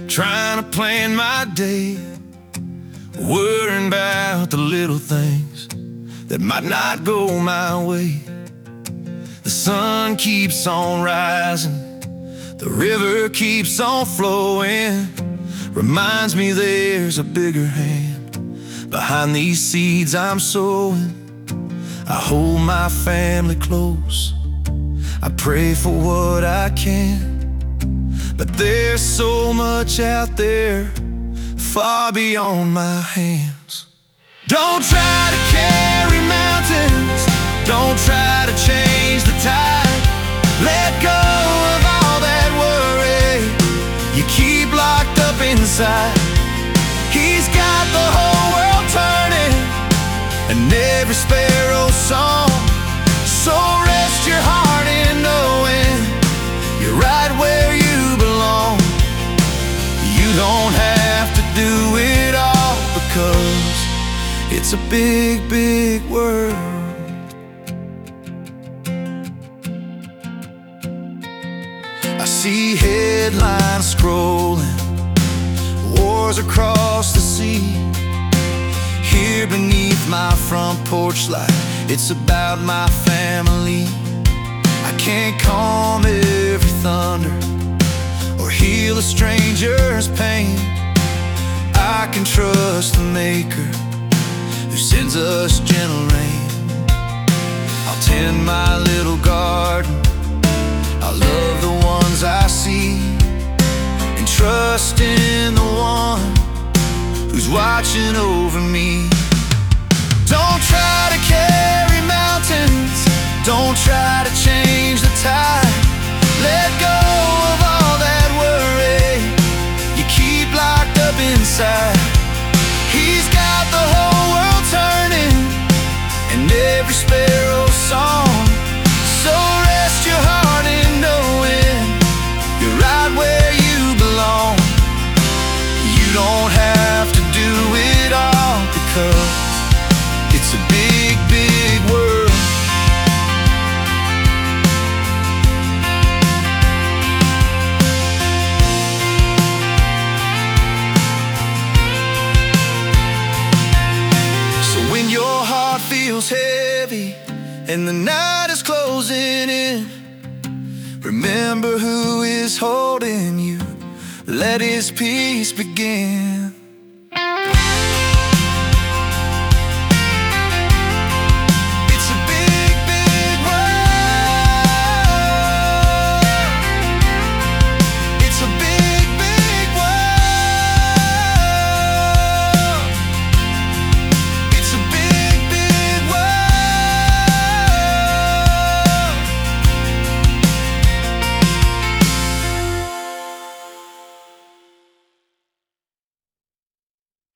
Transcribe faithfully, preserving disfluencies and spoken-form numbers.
trying to plan my day, worrying about the little things that might not go my way. The sun keeps on rising, the river keeps on flowing, reminds me there's a bigger hand behind these seeds I'm sowing. I hold my family close, I pray for what I can, but there's so much out there far beyond my hands. Don't try to carry mountains, don't try to change the tide. Let go of all that worry you keep locked up inside. He's got the whole world turning and every sparrow song. So rest your heart in knowing you're right where you belong. You don't have to do it all because it's a big, big world. I see headlines scrolling, wars across the sea. Here beneath my front porch light, it's about my family. I can't calm every thunder or heal a stranger's pain. I can trust the Maker who sends us gentle rain. I'll tend my little garden, I'll love the ones I see, and trust in the one who's watching over me. Don't try to carry mountains, don't try to change the tide. Let go of all that worry you keep locked up inside. He's got the whole world turning and every sparrow song. So rest your heart in knowing you're right where you belong. You don't have to do it all because it's a big, big world. So when your heart feels heavy and the night is closing in, remember who is holding you. Let His peace begin.